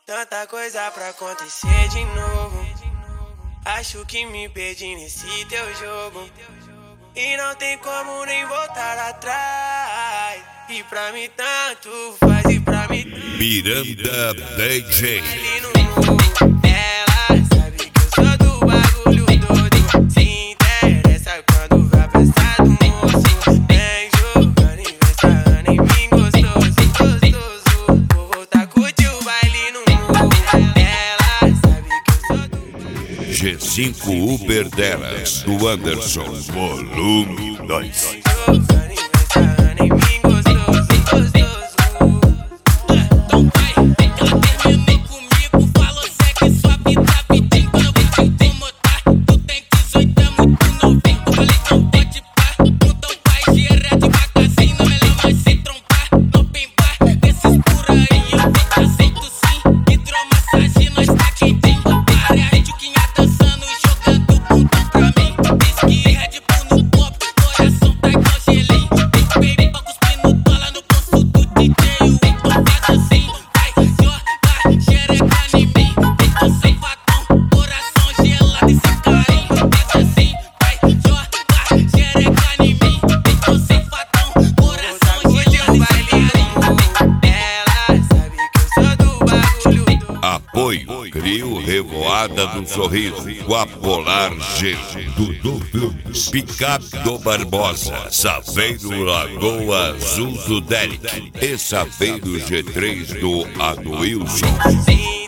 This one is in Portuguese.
Tanta coisa pra acontecer de novo. Acho que me perdi nesse teu jogo. E não tem como nem voltar atrás. E pra mim tanto faz, e pra mim Miranda DJ. Ela sabe que eu sou do bagulho todo. Se interessa quando vai passar do moço. Vem jogando e vem sarrando em mim gostoso, gostoso. Vou voltar a curtir o baile no morro. Ela sabe que eu sou do G5 Uber delas, do Anderson, volume 2. Apoio, Crio Revoada do Sorriso, Guapolar G, Dudu Filmes, Picape do Barbosa, Saveiro Lagoa Azul do Derek e Saveiro G3 do Aduilson.